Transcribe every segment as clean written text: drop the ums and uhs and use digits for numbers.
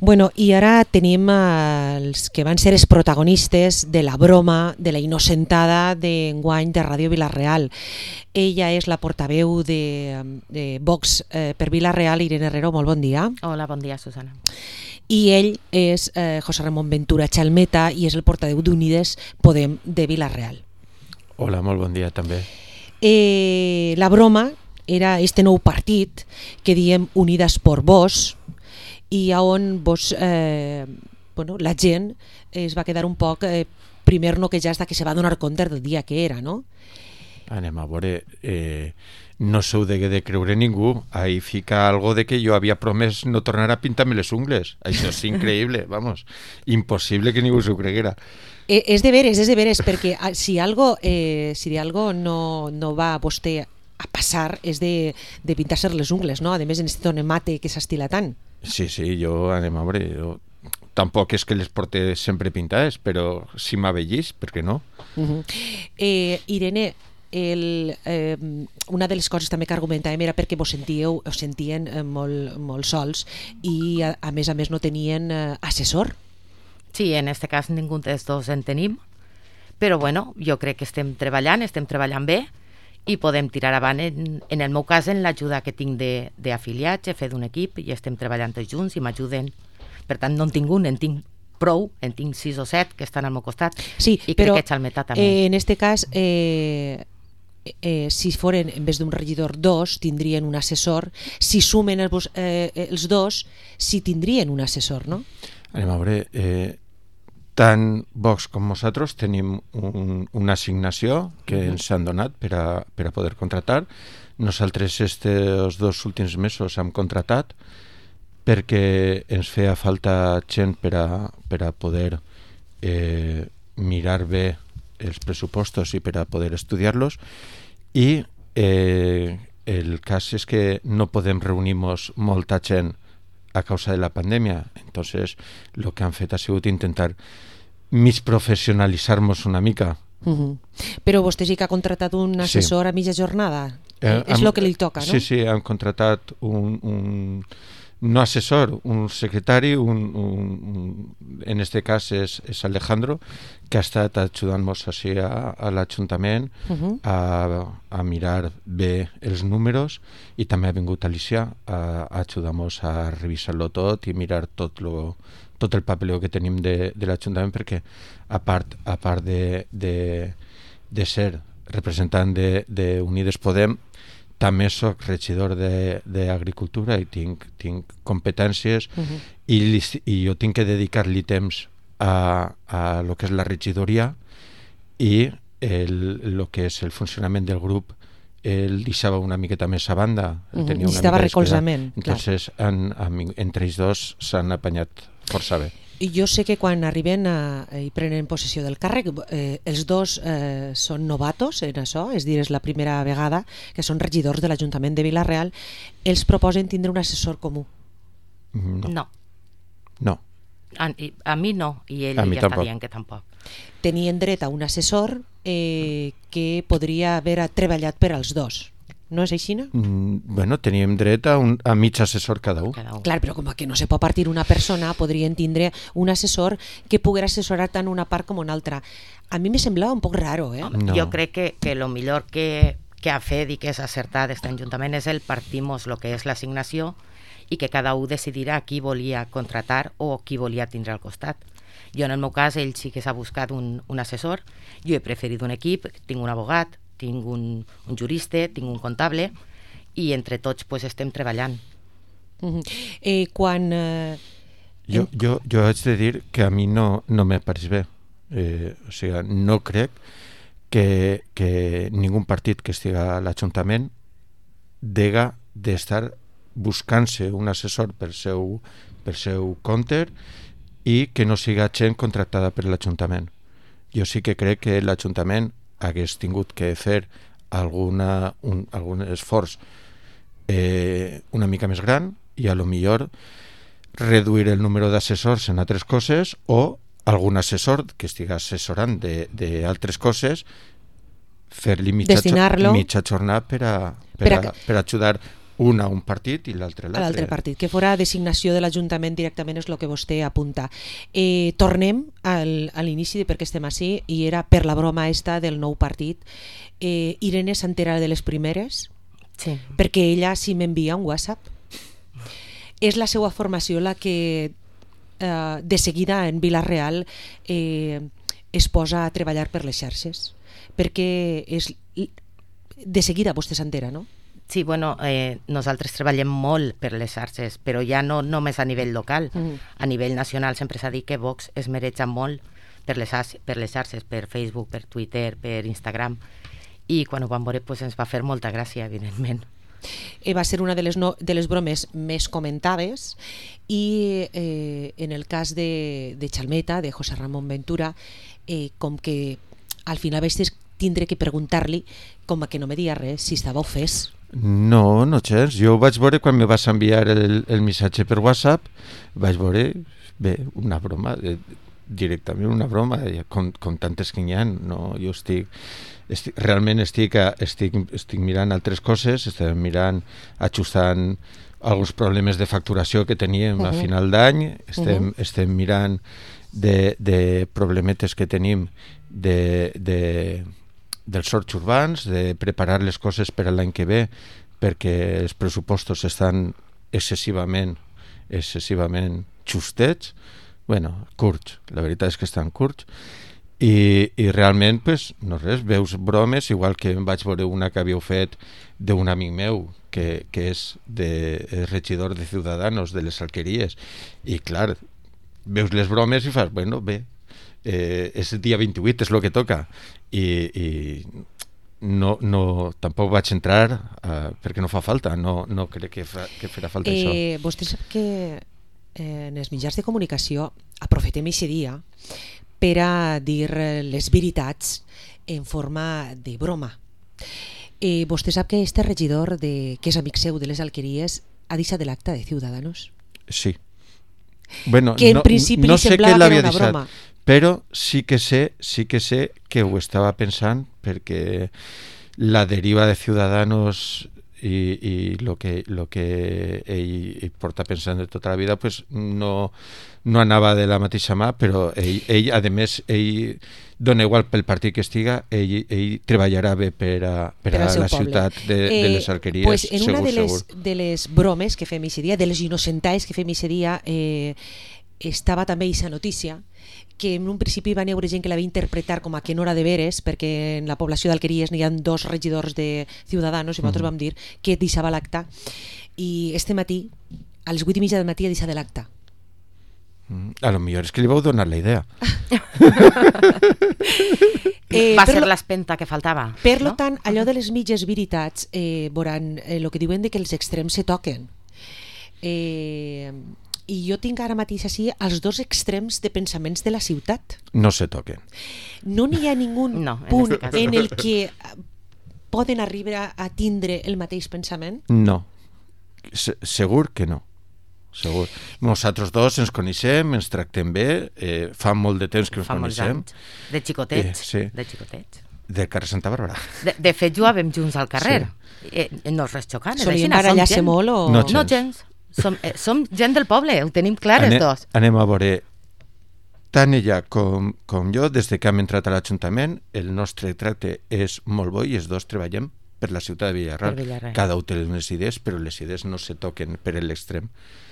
Bueno, i ara tenim els que van ser els protagonistes de la broma, de la innocentada d'enguany de Ràdio Vila-real. Ella és la portaveu de Vox per Vila-real, Irene Herrero, molt bon dia. Hola, bon dia, Susana. I ell és José Ramon Ventura Chalmeta i és el portaveu d'Unides Podem de Vila-real. Hola, molt bon dia també. La broma era este nou partit que diem Unides por Vos, i on la gent es va quedar un poc primer noquejats que se va donar compte del dia que era, no? Anem a veure, no s'ho degué de creure ningú. Ahí fica algo de que jo havia promès no tornar a pintar-me les ungles. Això és increïble, vamos. Impossible que ningú s'ho creguera. És de veres, perquè si algo no va vostè a passar és de pintar-se les ungles, no? A més, en este tono mate que s'estila tant. Sí, jo, anem a veure, tampoc és que les porte sempre pintades, però si m'avellís, per què no? Irene, una de les coses també que argumentàvem era perquè us sentien molt sols i a més no tenien assessor. Sí, en aquest cas ningú dels dos en tenim, però bueno, jo crec que estem treballant bé i podem tirar avant, en el meu cas, en l'ajuda que tinc d'afiliats, he fet un equip i estem treballant tots junts i m'ajuden. Per tant, no en tinc un, en tinc prou, en tinc 6 o 7 que estan al meu costat. Sí, i però crec que Chalmeta també. En este cas, si foren, en vez d'un regidor, 2, tindrien un assessor. Si sumen els dos, sí tindrien un assessor, no? Anem a veure, tant Vox com nosaltres tenim una assignació que ens han donat per a poder contratar. Nosaltres els 2 últims mesos hem contratat perquè ens feia falta gent per a poder mirar bé els pressupostos i per a poder estudiar-los, i el cas és que no podem reunir-nos molta gent a causa de la pandèmia. Entonces lo que han fet ha sigut intentar mig professionalitzar-nos una mica. Però vostè sí que ha contratat un assessor a mitja jornada? És el que li toca, no? Sí, han contratat un no assessor, un secretari, en este cas és Alejandro, que ha estat ajudant-nos així a l'Ajuntament a mirar bé els números, i també ha vingut Alicia a ajudar-nos a revisar-lo tot i mirar tot el papeleo que tenim de l'Ajuntament, perquè a part de ser representant d'Unides Podem, també soc regidor d'Agricultura i tinc competències, i jo tinc que dedicar-li temps a lo que és la regidoria, i el que és el funcionament del grup el deixava una miqueta més a banda. Necessitava recolzament. Entonces, entre ells dos s'han apanyat força bé. Jo sé que quan arriben i prenen possessió del càrrec, els dos són novatos en això, és dir, és la primera vegada que són regidors de l'Ajuntament de Vila-real. Els proposen tindre un assessor comú? No. A mi no, i ell ja està dient que tampoc. Tenien dret a un assessor que podria haver treballat per als dos. No és així, no? Bueno, teníem dret a mig assessor cada un. Clar, però com que no se pot partir una persona, podrien tindre un assessor que poguera assessorar tant una part com una altra. A mi me semblava un poc raro, eh? No. Jo crec que el millor que ha fet i que és acertat aquest Ajuntament és el partimos el que és l'assignació i que cada un decidirà qui volia contratar o qui volia tindre al costat. Jo, en el meu cas, ell sí que s'ha buscat un assessor. Jo he preferit un equip, tinc un abogat, tinc un jurista, tinc un comptable, i entre tots estem treballant. Jo haig de dir que a mi no me pareix bé. O sigui, no crec que ningú partit que estigui a l'Ajuntament dega d'estar buscant-se un assessor per seu compte i que no siga gent contractada per l'Ajuntament. Jo sí que crec que l'Ajuntament hagués tingut que fer algun esforç una mica més gran i a lo millor reduir el número d'assessors en altres coses, o algun assessor que estigui assessorant d'altres coses, fer-li mitja jornada per ajudar Una un partit i l'altre l'altre. L'altre partit, que fora designació de l'Ajuntament directament és el que vostè apunta. Tornem a l'inici de per què estem així, i era per la broma esta del nou partit. Irene s'entera de les primeres, Sí. perquè ella sí m'envia un WhatsApp. És la seva formació la que de seguida en Vila-real es posa a treballar per les xarxes, perquè de seguida vostè s'entera, no? Sí, bueno, nosaltres treballem molt per les xarxes, però ja no només a nivell local. A nivell nacional sempre s'ha dit que Vox es mereja molt per les xarxes, per Facebook, per Twitter, per Instagram, i quan ho vam veure pues, ens va fer molta gràcia, evidentment. Va ser una de les bromes més comentades, i en el cas de Chalmeta, de José Ramón Ventura, com que al final vaig tindre que preguntar-li, com que no me dia res, si estava ofès. No, no gens. Jo vaig veure quan me vas enviar el missatge per WhatsApp, vaig veure, bé, una broma, directament una broma, com tantes que n'hi ha. No, jo realment estic mirant altres coses, estem mirant, ajustant alguns problemes de facturació que teníem a final d'any, estem mirant de problemetes que tenim dels sorts urbans, de preparar les coses per a l'any que ve, perquè els pressupostos estan excessivament justets, curts, la veritat és que estan curts, i realment, no res, veus bromes, igual que em vaig veure una que havíeu fet d'un amic meu, que és regidor de Ciudadanos, de les Alqueries, i clar, veus les bromes i fas, bé, és el dia 28, és el que toca, i no tampoc vaig entrar perquè no fa falta, no crec que farà falta això. Vostè sap que en els mitjans de comunicació aprofitem aquest dia per a dir les veritats en forma de broma. Vostè sap que este regidor, que és amic seu de les Alqueries, ha deixat de l'acta de Ciudadanos? Sí. Bueno, que en principi no li semblava que era una broma. Però sí que sé que ho estava pensant, perquè la deriva de Ciudadanos i lo que ell porta pensant de tota la vida pues no anava de la mateixa mà, però ell a més, ell dona igual pel partit que estiga, ell treballarà bé per a la ciutat de les Alqueries, pues en segur, una de les bromes que fem aquest dia, de les innocentaes que fem aquest dia, estava també aquesta notícia que en un principi van haver gent que la va interpretar com a que no era de veres, perquè en la població d'Alqueries n'hi ha 2 regidors de Ciudadanos, i nosaltres vam dir que deixava l'acta, i este matí a les 8:30 del matí ha deixat de l'acta. A lo millor és que li vau donar la idea. Va ser l'espenta que faltava. Per tant, allò de les mitges veritats, veuran el que diuen de que els extrems se toquen. I jo tinc ara mateix així els 2 extrems de pensaments de la ciutat. No se toquen. No n'hi ha ningú punt en el que poden arribar a tindre el mateix pensament? No. Segur que no. Segur. Nosaltres 2 ens coneixem, ens tractem bé, fa molt de temps que ens coneixem. De xicotets. Sí. De xicotets. Del carrer Santa Bàrbara. De fet, jugàvem junts al carrer. Sí. No és res xocant. Solíem barallar-se molt o...? No gens. Som gent del poble, ho tenim clar els 2. Anem a veure, tant ella com jo, des que hem entrat a l'Ajuntament, el nostre tracte és molt bo i els 2 treballem per la ciutat de Vila-real. Cada un té unes idees, però les idees no se toquen per l'extrem.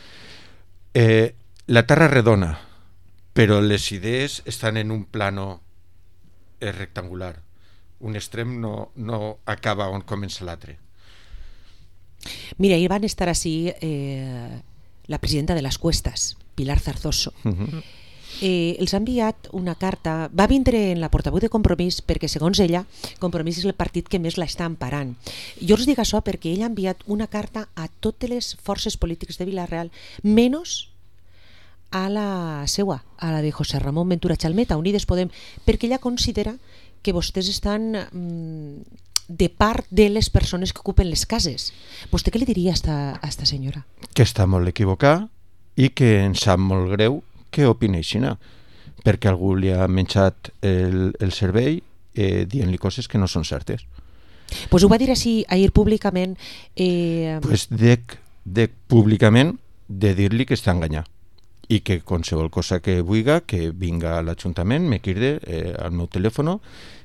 La terra redona, però les idees estan en un plano rectangular. Un extrem no acaba on comença l'altre. Mira, ahir van estar així la presidenta de les Cuestas, Pilar Zarzoso. Els ha enviat una carta, va vindre en la portaveu de Compromís perquè segons ella, Compromís és el partit que més la està emparant. Jo us dic això perquè ella ha enviat una carta a totes les forces polítiques de Vila-real, menys a la seua, a la de José Ramón Ventura Chalmeta, Unides Podem, perquè ella considera que vostès estan de part de les persones que ocupen les cases. Vostè què li diria a esta senyora? Que està molt equivocada i que ens sap molt greu que opini així, perquè algú li ha menjat el cervell dient-li coses que no són certes. Pues ho va dir així ahir públicament. Pues dec públicament de dir-li que està enganyat i que qualsevol cosa que vulga que vinga a l'Ajuntament, me cride al meu telèfon,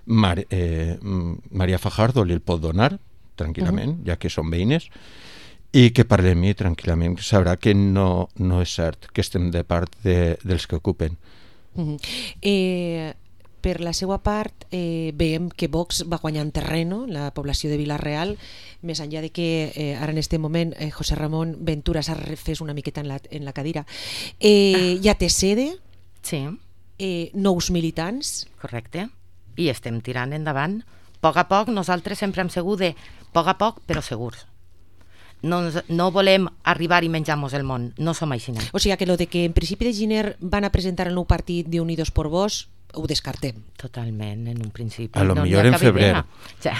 Maria Fajardo li el pot donar tranquil·lament, ja que són veïnes, i que parli amb mi tranquil·lament, sabrà que no és cert que estem de part dels que ocupen. Per la seva part, veiem que Vox va guanyant terreno, la població de Vila-real, més enllà de que ara en aquest moment José Ramón Ventura s'ha refès una miqueta en la cadira. Ja té sede, Sí, nous militants. correcte. I estem tirant endavant. A poc, nosaltres sempre hem sigut de poc a poc, però segurs. No volem arribar i menjar-nos el món, no som així. O sigui que lo de que en principi de gener van a presentar el nou partit de Unidos por Vos ho descartem. Totalment, en un principi. A lo millor en febrer. Ja.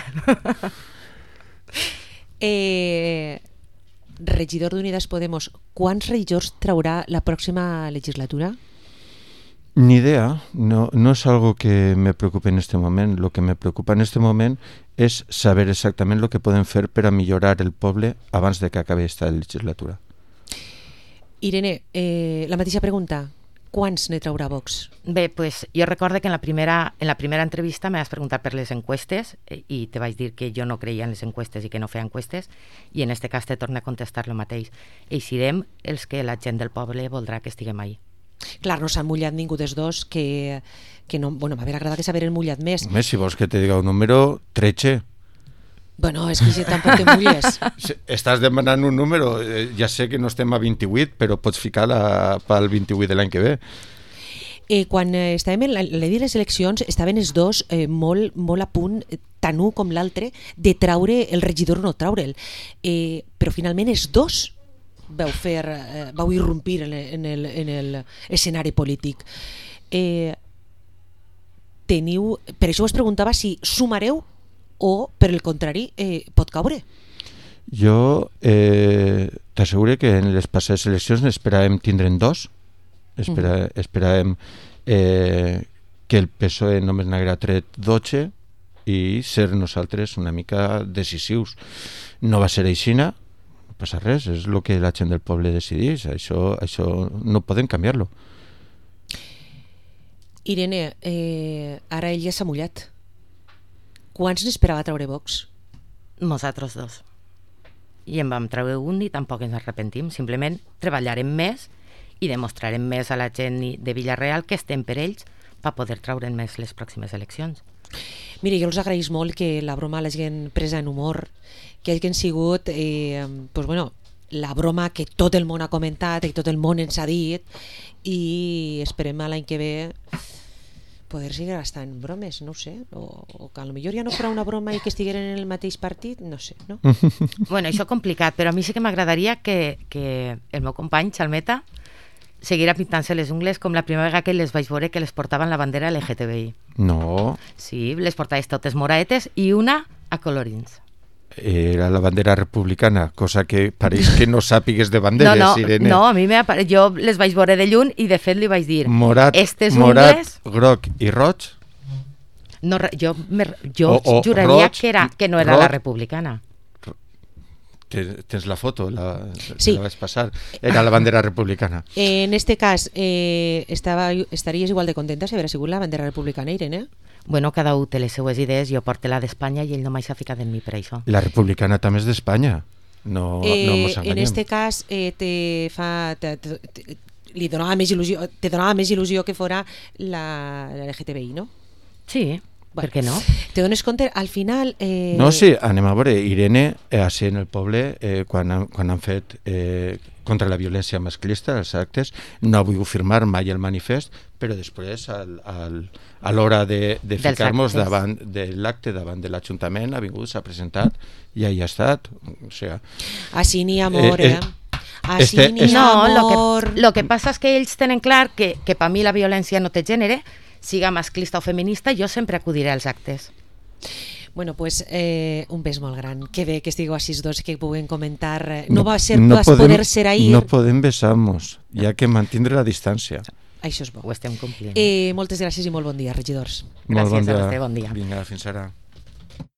Regidor d'Unidas Podemos, quants regidors traurà la pròxima legislatura? Ni idea, no es algo que me preocupe en este moment. Lo que me preocupa en este moment és saber exactament lo que podem fer per a millorar el poble abans de que acabi esta legislatura. Irene, la mateixa pregunta. Quants ne traurà Vox? Bé, pues, jo recordo que en la primera entrevista me vas preguntar per les encuestes i te vaig dir que jo no creia en les encuestes i que no feia encuestes, i en este cas te torno a contestar el mateix. Eixirem els que la gent del poble voldrà que estiguem ahí. Clar, no s'ha mullat ningú dels dos que no... Bueno, m'hauria agradat que s'hagueren mullat més. Home, si vols que te diga un número, 13. Bueno, és que si tampoc te mulles. Estàs demanant un número, ja sé que no estem a 28, però pots ficar pel 28 de l'any que ve. Quan estàvem en la llei de les eleccions estaven els dos molt a punt, tant un com l'altre, de traure el regidor o no traure'l. Però finalment els dos vau irrompir en l'escenari polític. Per això us preguntava si sumareu o, per el contrari, pot caure. Jo t'asseguro que en les passades eleccions n'esperàvem tindre'n dos. Esperàvem que el PSOE només n'haguera tret 12 i ser nosaltres una mica decisius. No va ser aixina, no passa res, és el que la gent del poble decidís, això no podem canviar-lo. Irene, ara ell ja s'ha mullat. Quants n'esperava treure Vox? Nosaltres dos. I en vam treure un i tampoc ens arrepentim. Simplement treballarem més i demostrarem més a la gent de Vila-real que estem per ells per poder treure'n més les pròximes eleccions. Mire, jo els agraïs molt que la broma l'hagin presa en humor, que hagin sigut la broma que tot el món ha comentat i tot el món ens ha dit, i esperem l'any que ve poder seguir gastant bromes, no ho sé, o que potser ja no farà una broma i que estigueren en el mateix partit, no sé, no? Bueno, això és complicat, però a mi sí que m'agradaria que el meu company, Xalmeta, seguirà pintant-se les ungles com la primera vegada que les vaig veure que les portaven la bandera LGTBI. No. Sí, les portaves totes moraetes i una a colorins. Era la bandera republicana, cosa que pareix que no sàpigues de banderes, Irene. No, a mi jo les vaig veure de lluny i de fet li vaig dir morat, groc i roig. No, jo juraria que no era la republicana. Tens la foto, sí. La vaig passar. Era la bandera republicana. En este cas, estaries igual de contenta si haguera sigut la bandera republicana, Irene? Bueno, cada un té les seues idees, jo porto la d'Espanya i ell no mai s'ha ficat en mi per això. La republicana també és d'Espanya, no mos enganyem. En este cas li donava més il·lusió, te donava més il·lusió que fora la LGTBI, no? Sí, per què no? Te dones compte, al final... No, sí, anem a veure, Irene, així en el poble, quan han fet contra la violència masclista, els actes, no ha volgut firmar mai el manifest, però després, a l'hora de ficar-nos davant de l'acte, davant de l'Ajuntament, ha vingut, s'ha presentat i ahí ha estat. O sigui, així n'hi ha amor, Així n'hi ha amor. Lo que passa és que ells tenen clar que per mi la violència no té gènere, siga masclista o feminista, jo sempre acudiré als actes. Bueno, pues un bes molt gran. Que bé que estigueu així dos, que puguem comentar. No va ser poder ser ahir. No podem besar-nos, hi ha que mantindre la distància. Això és bo. Ho estem complint. Moltes gràcies i molt bon dia, regidors. Gràcies a vostè, bon dia. Vinga, fins ara.